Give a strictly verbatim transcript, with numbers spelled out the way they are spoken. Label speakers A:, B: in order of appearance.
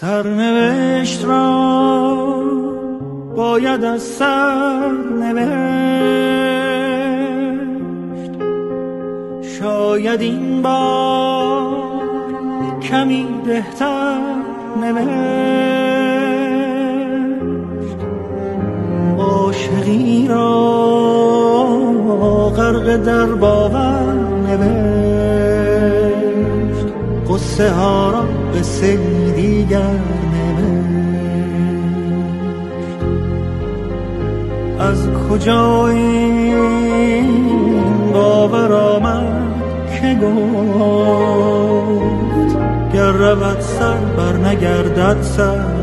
A: سرنوشت را باید از سر نوشت، شاید این بار کمی بهتر نوشت. عاشقی را غرق در باور نوشت، قصه ها را قصه دیگر نوشت. از کجا این باور آمد که گفت گر رود سر بر نگردد سر؟